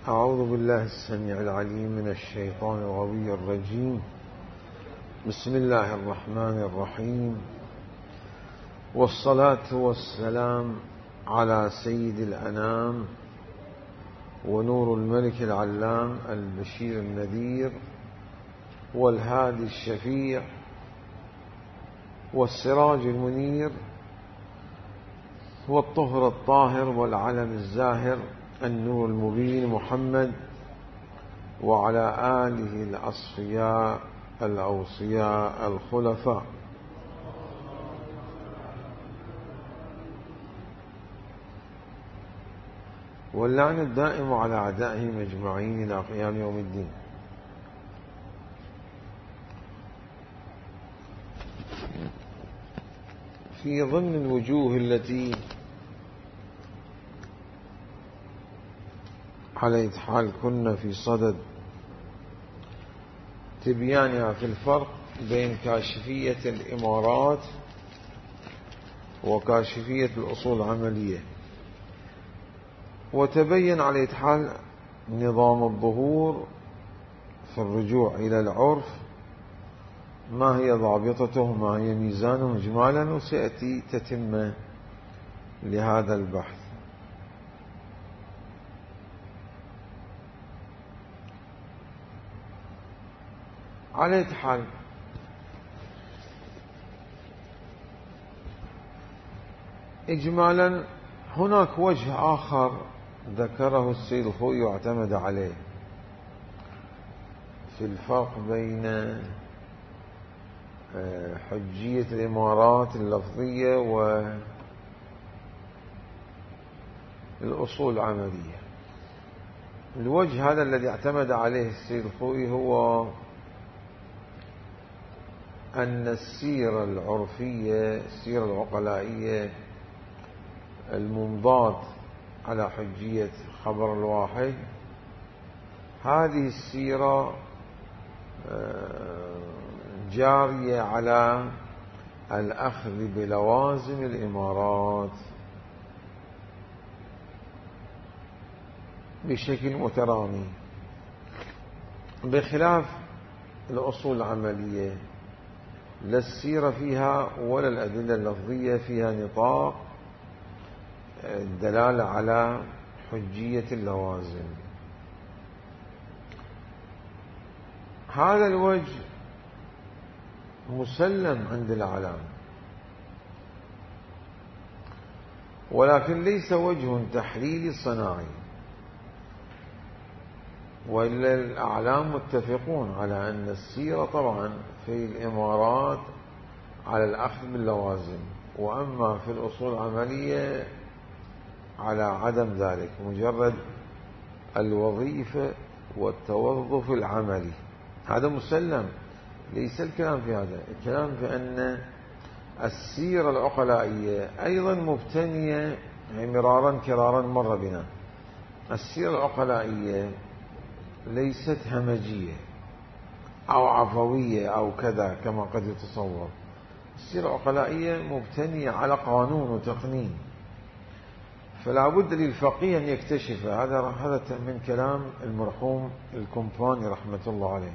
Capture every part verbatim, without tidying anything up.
أعوذ بالله السميع العليم من الشيطان الغوي الرجيم. بسم الله الرحمن الرحيم، والصلاة والسلام على سيد الأنام ونور الملك العلام البشير النذير والهادي الشفيع والسراج المنير والطهر الطاهر والعلم الزاهر النور المبين محمد، وعلى آله الأصفياء الأوصياء الخلفاء. واللعنة الدائم على أعدائهم أجمعين إلى قيام يوم الدين. في ضمن الوجوه التي على حال كنا في صدد تبيانها في الفرق بين كاشفية الإمارات وكاشفية الأصول العملية، وتبين على حال نظام الظهور في الرجوع إلى العرف، ما هي ضابطته، ما هي ميزانه إجمالا، وسيأتي تتمة لهذا البحث. على حال إجمالا هناك وجه آخر ذكره السيد الخوئي واعتمد عليه في الفرق بين حجية الإمارات اللفظية والأصول العملية. الوجه هذا الذي اعتمد عليه السيد الخوئي هو أن السيرة العرفية، السيرة العقلائية الممضاة على حجية خبر الواحد، هذه السيرة جارية على الأخذ بلوازم الإمارات بشكل مترامي، بخلاف الأصول العملية لا السيرة فيها ولا الأدلة اللفظية فيها نطاق الدلالة على حجية اللوازم. هذا الوجه مسلم عند الأعلام، ولكن ليس وجه تحليلي صناعي، وإلا الأعلام متفقون على أن السيرة طبعا في الإمارات على الأخذ باللوازم، وأما في الأصول العملية على عدم ذلك، مجرد الوظيفة والتوظف العملي. هذا مسلم، ليس الكلام في هذا، الكلام في أن السيرة العقلائية أيضا مبتنية مرارا كرارا مر بنا. السيرة العقلائية ليست همجية أو عفوية أو كذا كما قد يتصور. السيرة العقلائية مبتنية على قانون وتقنين، فلا بد للفقيه أن يكتشف هذا. هذا من كلام المرحوم الكومباني رحمة الله عليه.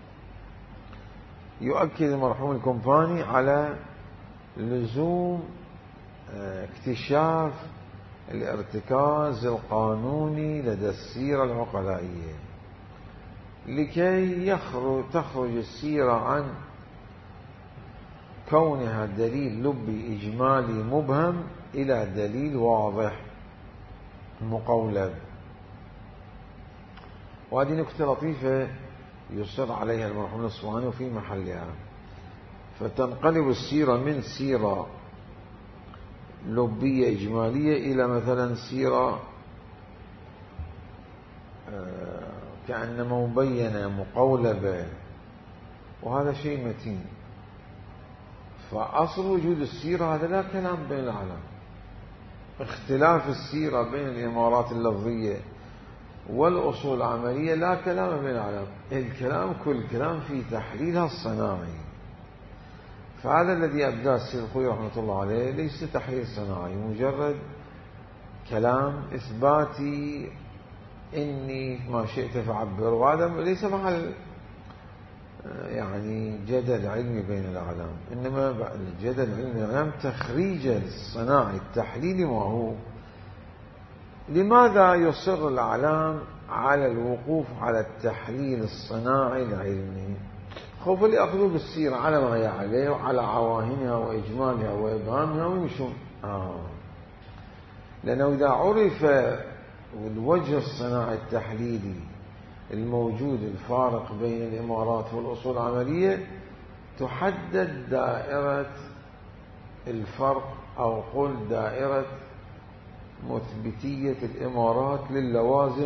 يؤكد المرحوم الكومباني على لزوم اكتشاف الارتكاز القانوني لدى السيرة العقلائية لكي يخرج تخرج السيرة عن كونها دليل لبي إجمالي مبهم إلى دليل واضح مقولب. وهذه نكتة لطيفة يصر عليها المرحوم الأصفهاني في محلها، فتنقلب السيرة من سيرة لبية إجمالية إلى مثلا سيرة كأنما مبينة مقولبة، وهذا شيء متين. فأصل وجود السيرة هذا لا كلام بين العالم. اختلاف السيرة بين الإمارات اللفظية والأصول العملية لا كلام بين العالم، الكلام كل كلام في تحليلها الصناعي. فهذا الذي أبداه السيد الخوئي رحمة الله عليه ليس تحليل صناعي، مجرد كلام إثباتي إني ما شئت فعبر، وهذا ليس محل يعني جدل علمي بين الأعلام، إنما الجدل العلمي بين الأعلام تخريج الصناعي التحليلي. ما هو لماذا يصر الأعلام على الوقوف على التحليل الصناعي العلمي؟ خوف يأخذوا بالسيرة على ما هي عليه وعلى عواهنها وإجمالها وإبهامها ويمشون. آه. لأنه إذا عرف الوجه الصناعي التحليلي الموجود الفارق بين الإمارات والأصول العملية، تحدد دائرة الفرق أو قل دائرة مثبتية الإمارات للوازم،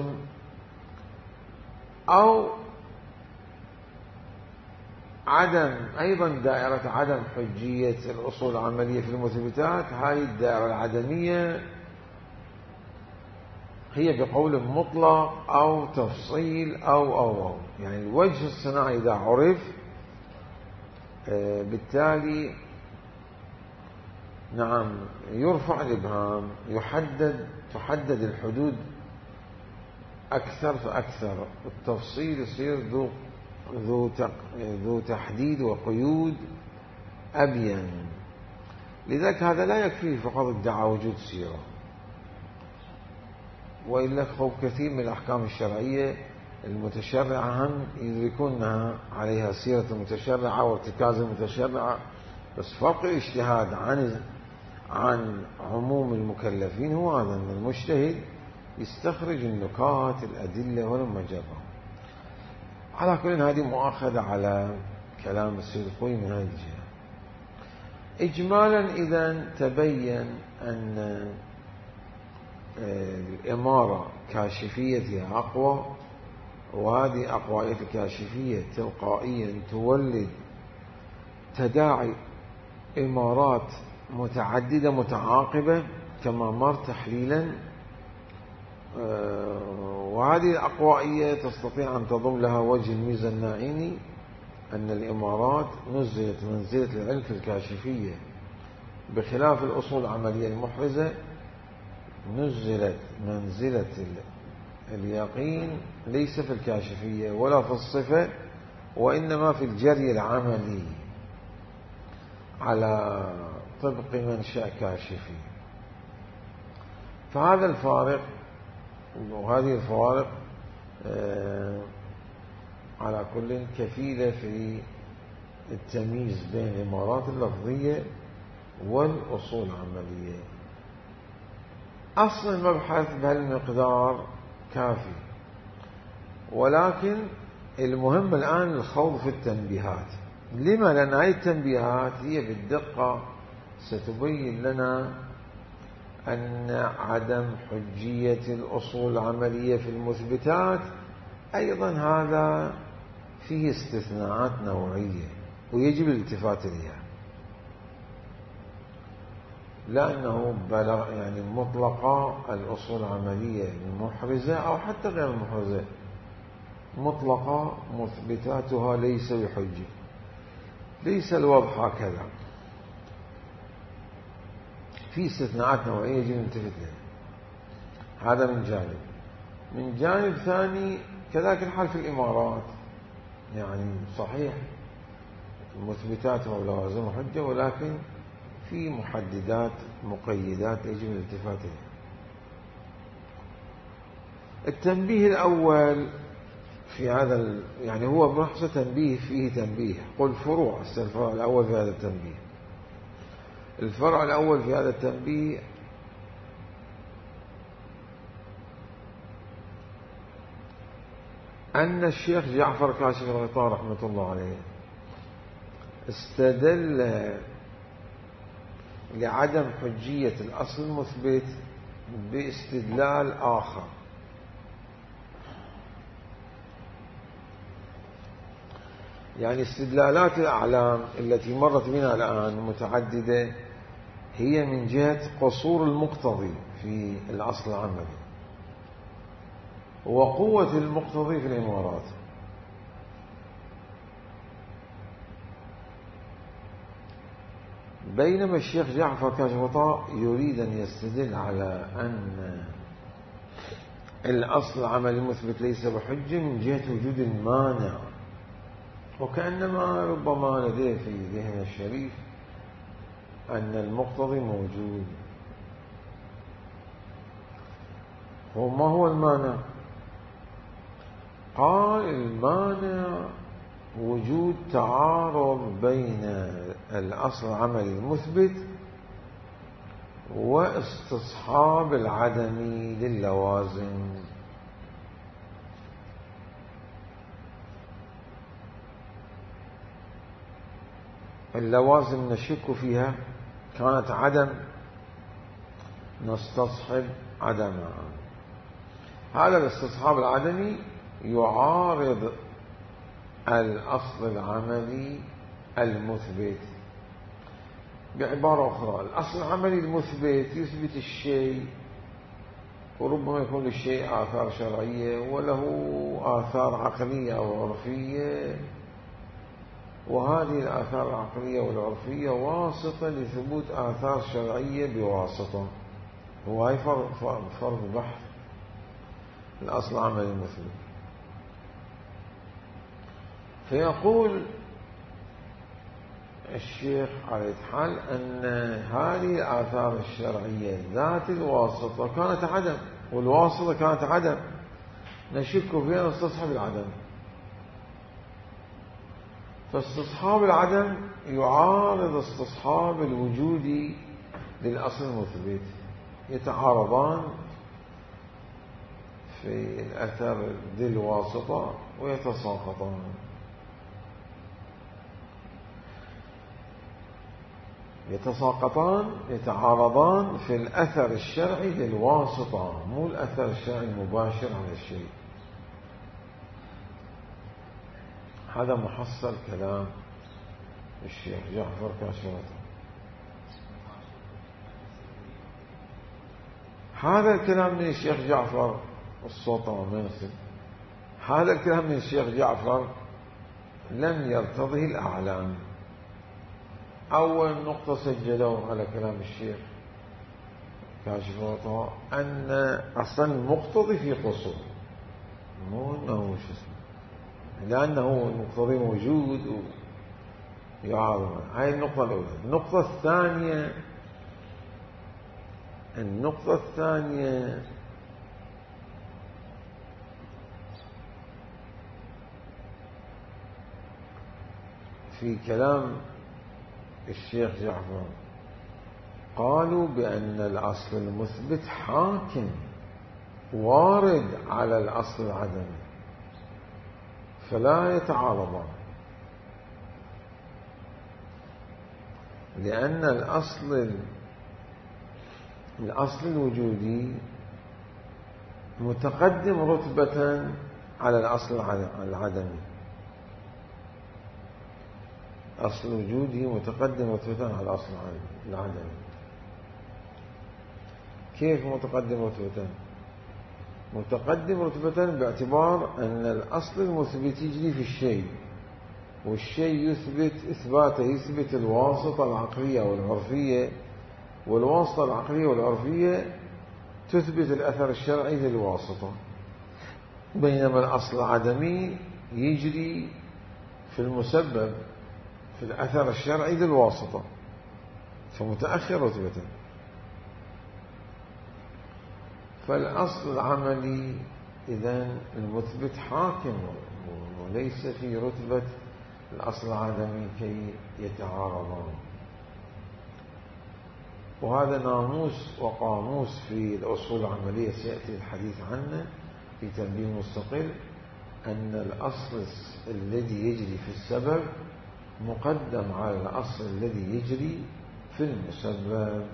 أو عدم أيضا دائرة عدم حجية الأصول العملية في المثبتات. هذه الدائرة العدمية هي بقول مطلق أو تفصيل أو أو أو يعني الوجه الصناعي إذا عرف بالتالي نعم يرفع الإبهام، يحدد تحدد الحدود أكثر فأكثر، التفصيل يصير ذو ذو ذو تحديد وقيود أبين. لذلك هذا لا يكفي فقط ادعاء وجود سيرة، وإلا خوف كثير من الأحكام الشرعية المتشرعة هم يدركونها عليها سيرة المتشرعة وارتكاز المتشرعة، بس فرق الاجتهاد عن عن عموم المكلفين هو هذا، أن المجتهد يستخرج النكات الأدلة ولما جرى. على كل هذه مؤاخذة على كلام السيد الخوي من هذه الجهة. إجمالا إذا تبين أن الإمارة كاشفيتها أقوى، وهذه أقوية الكاشفية تلقائيا تولد تداعي إمارات متعددة متعاقبة كما مر تحليلا، وهذه الأقوائية تستطيع أن تضم لها وجه الميزة الناعيني، أن الإمارات نزلت منزلة العلم في الكاشفية، بخلاف الأصول العملية المحرزة نزلت منزلة اليقين ليس في الكاشفية ولا في الصفة، وإنما في الجري العملي على طبق منشأ كاشفي. فهذا الفارق وهذه الفوارق على كل كفيلة في التمييز بين الإمارات اللفظية والأصول العملية. أصل المبحث بهالمقدار كافي، ولكن المهم الآن الخوض في التنبيهات. لما؟ لأن هذه التنبيهات هي بالدقة ستبين لنا أن عدم حجية الأصول العملية في المثبتات أيضا هذا فيه استثناءات نوعية ويجب الالتفات إليها، لأنه بلغ يعني مطلقة الأصول العملية المحرزة أو حتى غير المحرزة مطلقة مثبتاتها ليس بحجة، ليس الوضع هكذا، في استثناءات نوعية يجب نلتفت لها. هذا من جانب. من جانب ثاني كذلك الحال في الإمارات، يعني صحيح مثبتاتها ولوازم حجة، ولكن في محددات مقيدات يجب الالتفات لها. التنبيه الأول في هذا يعني هو بنحصة تنبيه فيه تنبيه، قل فروع الفرع الأول في هذا التنبيه. الفرع الأول في هذا التنبيه أن الشيخ جعفر كاشف الغطاء رحمة الله عليه استدل لعدم حجية الأصل المثبت باستدلال آخر، يعني استدلالات الأعلام التي مرت بنا الآن متعددة هي من جهة قصور المقتضي في الأصل العملي وقوة المقتضي في الإمارات. بينما الشيخ جعفر كاشف الغطاء يريد أن يستدل على أن الأصل العملي المثبت ليس بحجة من جهة وجود المانع، وكأنما ربما لديه في ذهن الشريف أن المقتضي موجود. وما هو المانع؟ قال المانع وجود تعارض بين الأصل العملي المثبت واستصحاب العدم للوازم. اللوازم نشك فيها، كانت عدم نستصحب عدمها. هذا الاستصحاب العدمي يعارض الأصل العملي المثبت. بعبارة أخرى، الأصل العملي المثبت يثبت الشيء، وربما يكون للشيء آثار شرعية وله آثار عقلية أو عرفية، وهذه الآثار العقلية والعرفية واسطة لثبوت آثار شرعية بواسطة. وهي فرض فرض بحث الأصل العملي المثبت. فيقول الشيخ على الحال أن هذه الآثار الشرعية ذات الواسطة كانت عدم، والواسطة كانت عدم، نشك فيها نستصحب العدم. فاستصحاب العدم يعارض استصحاب الوجود للأصل المثبت، يتعارضان في الأثر ذي الواسطة ويتساقطان. يتساقطان يتعارضان في الأثر الشرعي للواسطة، مو الأثر الشرعي المباشر على الشيء. هذا محصل كلام الشيخ جعفر كاشرته. هذا الكلام من الشيخ جعفر الصوت منصب، هذا الكلام من الشيخ جعفر لم يرتضه الأعلام. أول نقطة سجلوه على كلام الشيخ كاشف الغطاء أن أصلا المقتضي في قصور، مو أنه شو اسمه، لأنه المقتضي موجود ويعارض. هاي النقطة الأولى. النقطة الثانية النقطة الثانية في كلام الشيخ جعفر، قالوا بأن الأصل المثبت حاكم وارد على الأصل العدمي فلا يتعارضان، لأن الأصل الأصل الوجودي متقدم رتبة على الأصل العدمي. أصل وجودي متقدم رتبة على الأصل العدمي. كيف متقدم رتبة؟ متقدم رتبة باعتبار أن الأصل المثبت يجري في الشيء، والشيء يثبت إثباته يثبت الواسطة العقلية والعرفية، والواسطة العقلية والعرفية تثبت الأثر الشرعي للواسطة، بينما الأصل العدمي يجري في المسبب في الأثر الشرعي للواسطة، فمتأخر رتبة. فالأصل العملي إذن المثبت حاكم وليس في رتبة الأصل العدمي كي يتعارضان. وهذا ناموس وقاموس في الأصول العملية سيأتي الحديث عنه في تنبيه مستقل، أن الأصل الذي يجري في السبب مقدم على الأصل الذي يجري في المسبب.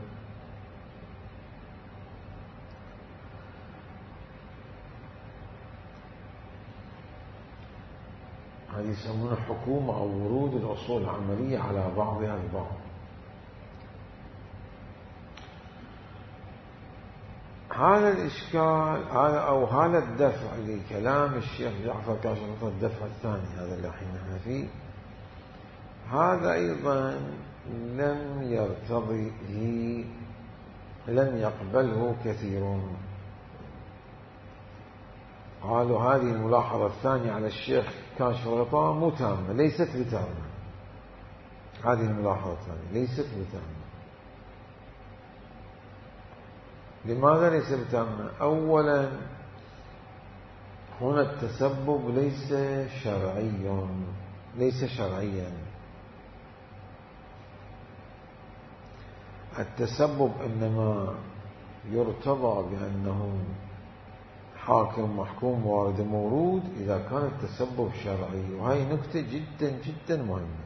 هذه يسمونه حكومة أو ورود الأصول العملية على بعضها البعض. هذا الإشكال هذا أو هذا الدفع لكلام الشيخ جعفر كاشف الدفع الثاني هذا اللي الحين نحن فيه، هذا أيضا لم يرتضيه لم يقبله كثيرون. قالوا هذه الملاحظة الثانية على الشيخ كاشف الغطاء مو تامة، ليست بتامة. هذه الملاحظة الثانية ليست بتامة. لماذا ليس بتامة؟ أولا هنا التسبب ليس شرعي، ليس شرعيا. التسبب إنما يرتضى بأنه حاكم محكوم وارد مورود إذا كان التسبب شرعي، وهي نكتة جدا جدا مهمة.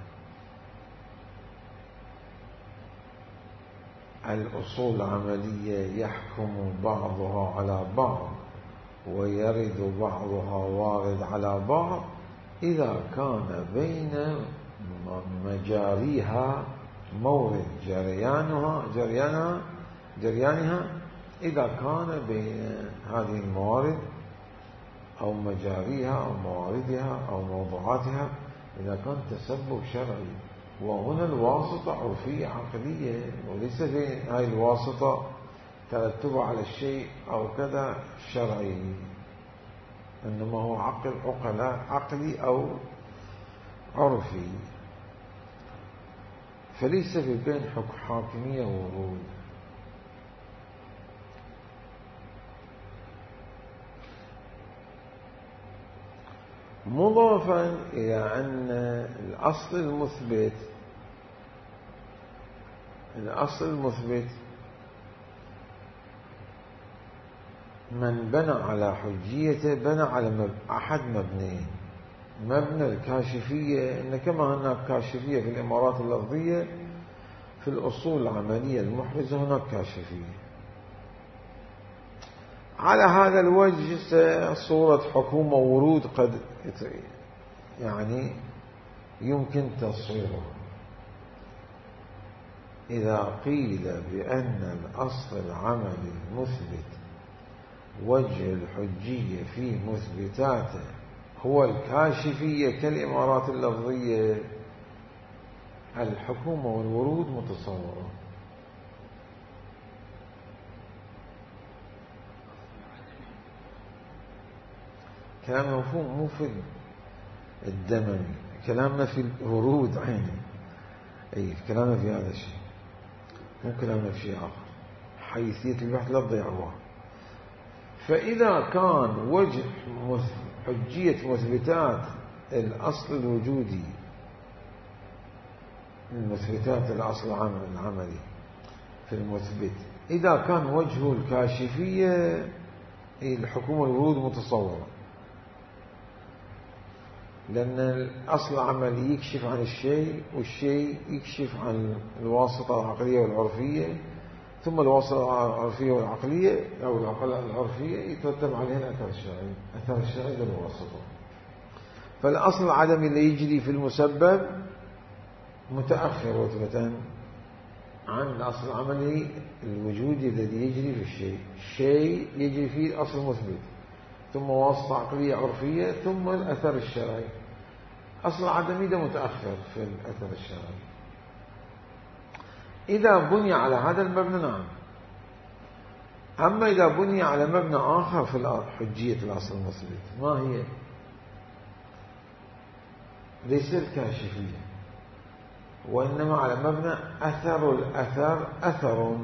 الأصول العملية يحكم بعضها على بعض ويرد بعضها وارد على بعض إذا كان بين مجاريها مورد جريانها جريانها جريانها إذا كان بين هذه الموارد أو مجاريها أو مواردها أو موضوعاتها إذا كان تسبب شرعي. وهنا الواسطة عرفية عقلية، وليس في هاي الواسطة ترتب على الشيء أو كذا شرعي، إنما هو عقل عقلاء عقلي أو عرفي. فليس في بين حاكمية وورود. مضافا إلى أن الأصل المثبت الأصل المثبت من بنى على حجيته بنى على أحد مبنيين. مبنى الكاشفية، إن كما هناك كاشفية في الإمارات اللفظية، في الأصول العملية المحرزة هناك كاشفية. على هذا الوجه صورة حكومة ورود قد يعني يمكن تصويرها. إذا قيل بأن الأصل العملي المثبت وجه الحجية في مثبتاته هو الكاشفية كالإمارات اللفظية، الحكومة والورود متصورة. كلام مفهوم مو في الدمني، كلامنا في الورود عيني. أي كلامنا في هذا الشيء، مو كلامنا في شيء آخر. حيثية البحث لا تضيعوها. فإذا كان وجه حجية مثبتات الأصل الوجودي، المثبتات الأصل العملي في المثبت، إذا كان وجه الكاشفية الحكومة الورود متصورة، لأن الأصل العملي يكشف عن الشيء، والشيء يكشف عن الواسطة العقلية والعرفية، ثم الواسطة العرفية والعقلية أو العقلية العرفية يترتب عليها الأثر الشرعي. أثر الشرعي للواسطة. فالأصل العدمي اللي يجري في المسبب متأخر رتبة عن الأصل العملي الوجودي الذي يجري في الشيء. الشيء يجري فيه الأصل المثبت، ثم واسطة عقلية عرفية، ثم الأثر الشرعي. أصل العدمي ده متأخر في الأثر الشرعي. إذا بني على هذا المبنى نعم. أما إذا بني على مبنى آخر في حجية الأصل المثبت، ما هي؟ ليس الكاشفية، وإنما على مبنى أثر الأثر أثر.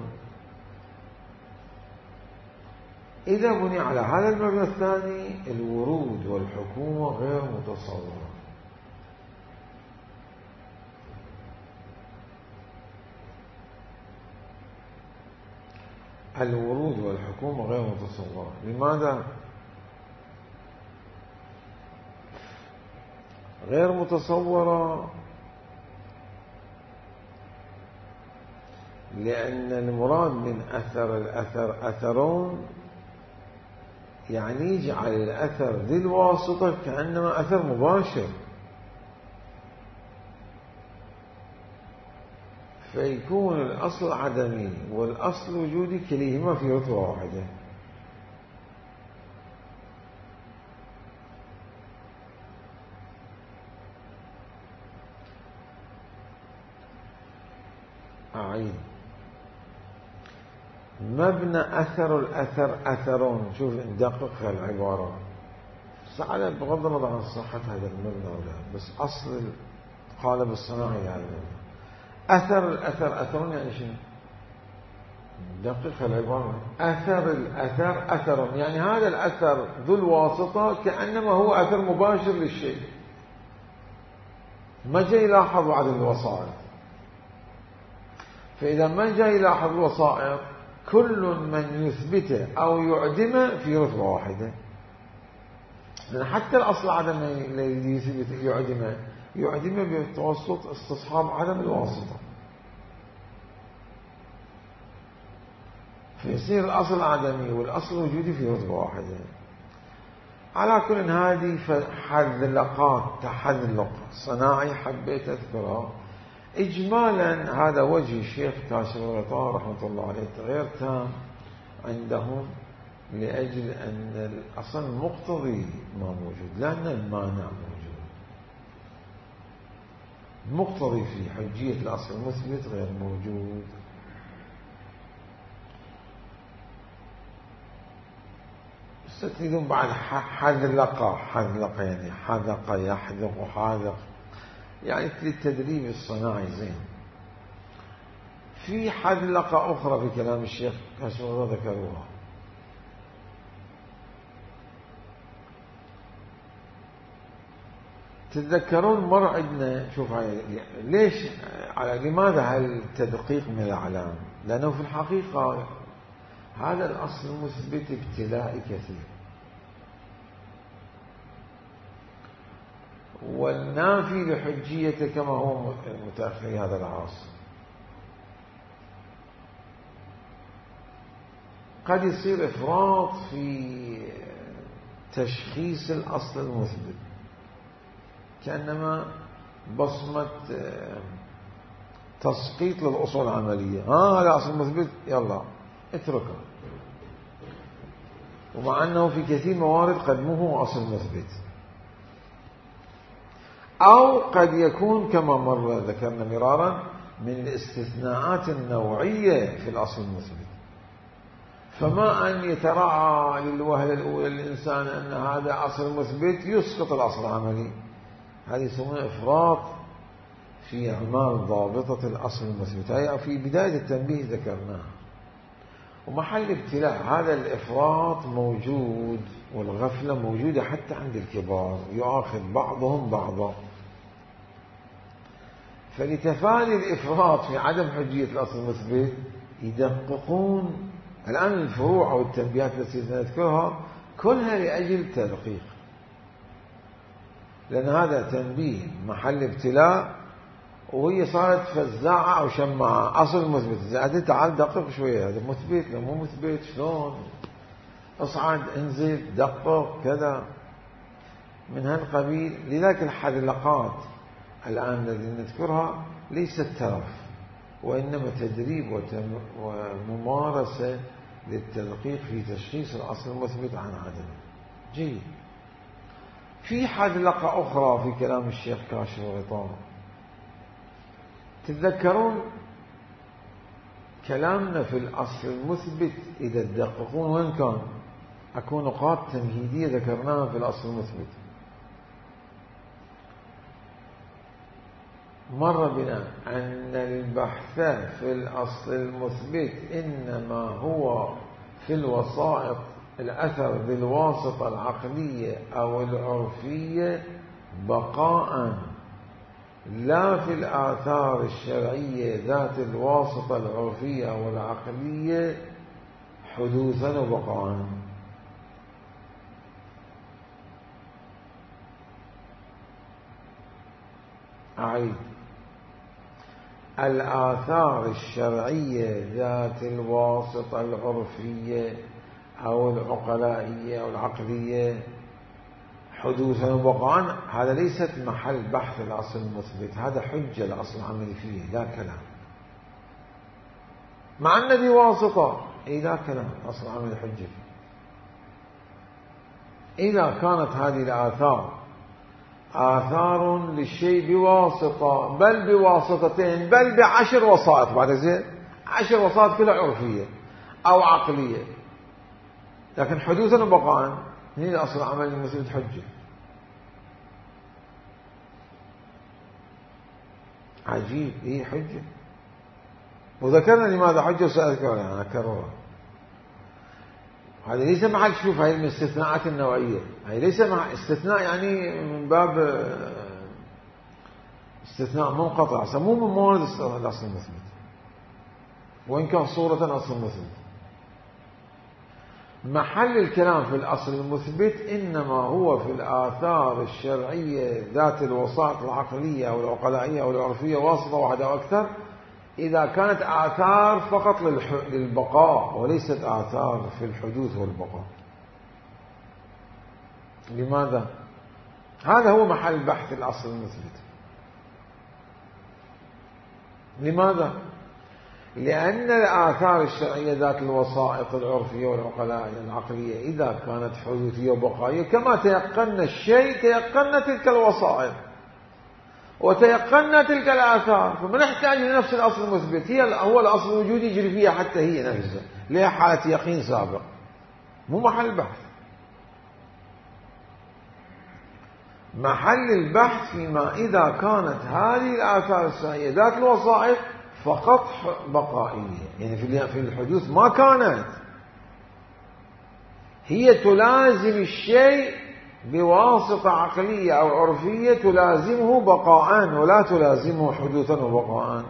إذا بني على هذا المبنى الثاني الورود والحكومة غير متصورة. الورود والحكومة غير متصورة. لماذا؟ غير متصورة لأن المراد من أثر الأثر أثرون، يعني يجعل الأثر ذي الواسطة كأنما أثر مباشر، فيكون الأصل عدمي والأصل وجودي كليهما في رتبة واحدة. أعيد. مبنى أثر الأثر أثرون. شوف ندقق في العبارة. على بغض النظر عن صحة هذا المبنى ولا، بس أصل القالب الصناعي يعني أثر الأثر أثر يعني شنو؟ دقيق العبارة. أثر الأثر أثر يعني هذا الأثر ذو الواسطة كأنما هو أثر مباشر للشيء، ما جاي يلاحظ بعد الوسائط. فإذا ما جاي يلاحظ الوسائط كل من يثبته أو يعدمه في رتبة واحدة، لأن حتى الأصل عدم الذي يثبت يعدمه يعدمه بتوسط استصحاب عدم الواسطة، فيصير الأصل عدمي والأصل وجودي في رتبة واحدة. على كل هذه حذلقات تحذلق صناعي حبيت أذكرها إجمالا. هذا وجه الشيخ كاشف الغطاء رحمة الله عليه غير تام عندهم، لأجل أن الأصل المقتضي ما موجود، لأن المانع موجود. المقتضي في حجية الأصل المثبت غير موجود. تريدون بعد حذلقة حذلقة يعني حذق يحذق وحاذق، يعني التدريب الصناعي زين. في حذلقة أخرى في كلام الشيخ كاشف الغطاء ذكروها، تتذكرون مر عندنا شوف ليش على لماذا هالتدقيق من الأعلام؟ لأنه في الحقيقة هذا الأصل المثبت ابتلاء كثير، والنافي لحجيته كما هو متأخر هذا العصر. قد يصير إفراط في تشخيص الأصل المثبت، كأنما بصمة تسقيط للأصول العملية. ها هذا أصل مثبت يلا اتركه، ومع أنه في كثير موارد قد مو هو أصل مثبت، أو قد يكون كما مر ذكرنا مرارا من الاستثناءات النوعية في الأصل المثبت. فما أن يتراعى للوهلة الأولى للإنسان أن هذا أصل مثبت يسقط الأصل العملي، هذه يسمونها إفراط في إعمال ضابطة الأصل المثبت. هي في بداية التنبيه ذكرناها. ومحل ابتلاء هذا الإفراط موجود، والغفلة موجودة حتى عند الكبار، يؤاخذ بعضهم بعضا. فلتفادي الإفراط في عدم حجية الأصل المثبت يدققون الآن الفروع أو التنبيهات التي نذكرها كلها لأجل تدقيق، لأن هذا تنبيه محل ابتلاء، وهي صارت فزاعة أو شماعة. أصل مثبت زادت تعال دقق شوية، هذا مثبت لو مو مثبت شلون، اصعد انزل دقق كذا من هالقبيل. لذلك الحذلقات الآن الذي نذكرها ليست ترف، وإنما تدريب وممارسة للتدقيق في تشخيص الأصل المثبت عن عدمه. جيد. في حذلقة أخرى في كلام الشيخ كاشف الغطاء، تتذكرون كلامنا في الأصل المثبت إذا تدققون وين كان أكو نقاط تمهيدية ذكرناها في الأصل المثبت. مر بنا أن البحث في الأصل المثبت إنما هو في الوسائط الأثر بالواسطة العقلية أو العرفية بقاء، لا في الآثار الشرعية ذات الواسطة العرفية أو العقلية حدوثا وبقاء. أعيد: الآثار الشرعية ذات الواسطة العرفية أو العقلائية أو العقلية حدوثا وبقاء، هذا ليست محل بحث الأصل المثبت، هذا حجة الأصل العملي فيه لا كلام. مع أن ذي واسطة إيه لا كلام، الأصل العملي حجة فيه. إذا كانت هذه الآثار آثار للشيء بواسطة بل بواسطتين بل بعشر وسائط، بعد زين عشر وسائط كلها عرفية أو عقلية، لكن حدوثا وبقاء هي الأصل العملي المثبت حجة. عجيب، هي حجة. وذكرنا لماذا حجة وسأذكر أنا أكررها. هذا ليس محل شوف، هاي من الاستثناءات النوعية، هاي ليس مع استثناء يعني من باب استثناء منقطع، سموه من موارد الأصل المثبت وإن كان صورة أصل المثبت. محل الكلام في الأصل المثبت إنما هو في الآثار الشرعية ذات الوسائط العقلية أو العقلائية أو العرفية واسطة واحدة أو أكثر، إذا كانت آثار فقط للبقاء وليست آثار في الحدوث والبقاء. لماذا؟ هذا هو محل بحث الأصل المثبت. لماذا؟ لأن الآثار الشرعية ذات الوسائط العرفية والعقلائية العقلية إذا كانت حدوثية وبقائية، كما تيقنا الشيء تيقنا تلك الوسائط وتيقنا تلك الآثار، فما نحتاج لنفس الأصل المثبت. هي هو الأصل الوجودي يجري فيها حتى هي نفسها، لها حالة يقين سابق، مو محل بحث. محل البحث فيما إذا كانت هذه الآثار الشرعية ذات الوسائط فقط بقائية، يعني في الحدوث ما كانت، هي تلازم الشيء بواسطة عقلية أو عرفية تلازمه بقاءً ولا تلازمه حدوثاً وبقاءً.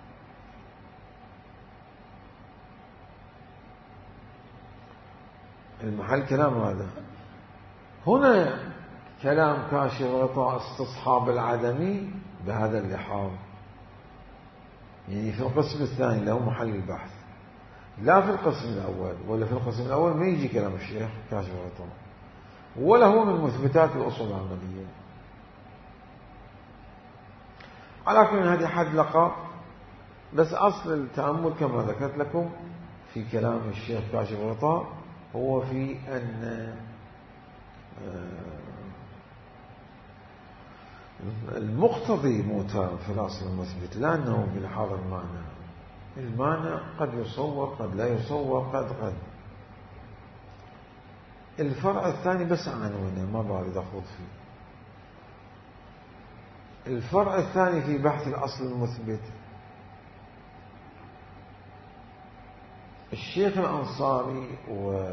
المحل كلام هذا. هنا كلام كاشف غطاء استصحاب العدمي بهذا اللحاظ، يعني في القسم الثاني له محل البحث، لا في القسم الأول. ولا في القسم الأول ما يجي كلام الشيخ كاشف غطاء، ولا هو من مثبتات الأصول العملية. على كل هذه حدلقة، بس أصل التأمل كما ذكرت لكم في كلام الشيخ كاشف غطاء هو في أن المقتضي موتى في الأصل المثبت، لا أنه بلحاظ المعنى. المعنى قد يصور قد لا يصور قد قد الفرع الثاني بس عنوانه ما بعد أخوض فيه. الفرع الثاني في بحث الأصل المثبت، الشيخ الأنصاري و...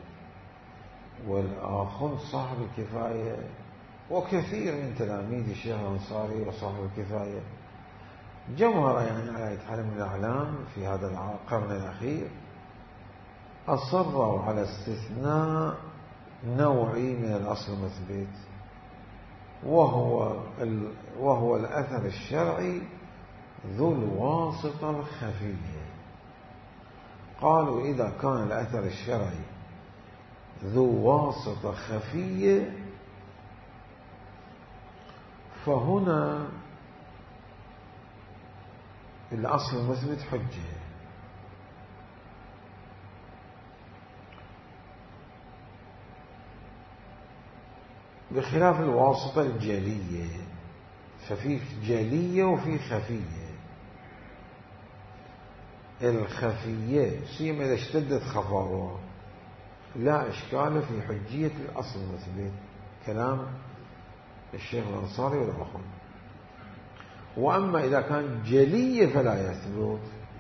والآخر صاحب الكفاية وكثير من تلاميذ الشيخ الأنصاري وصاحب الكفاية جمهر يعني على يتحلم من الأعلام في هذا القرن الأخير أصروا على استثناء نوعي من الأصل المثبت، وهو ال... وهو الأثر الشرعي ذو الواسطة الخفية. قالوا إذا كان الأثر الشرعي ذو واسطة خفية فهنا الأصل المثبت حجة، بخلاف الواسطة الجلية. ففي جلية وفي خفية. الخفية سيما إذا اشتدت خفاؤها لا إشكال في حجية الأصل المثبت، كلام الشيخ الأنصاري والآخر. وأما إذا كان جلية فلا يثبت.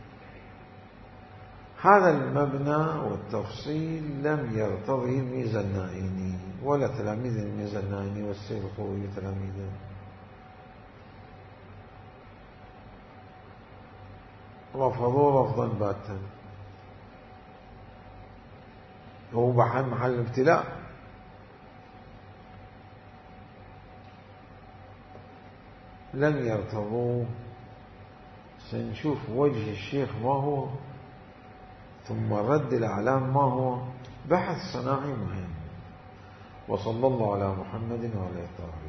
هذا المبنى والتفصيل لم يرتضه الميزانائني ولا تلاميذ الميزانائني والسيد الخوئي تلاميذه. رفضوا رفضا باتا، هو بحال محل الابتلاء. لم يرتضوا. سنشوف وجه الشيخ ما هو، ثم رد الأعلام ما هو. بحث صناعي مهم. وصلى الله على محمد وعلى آله.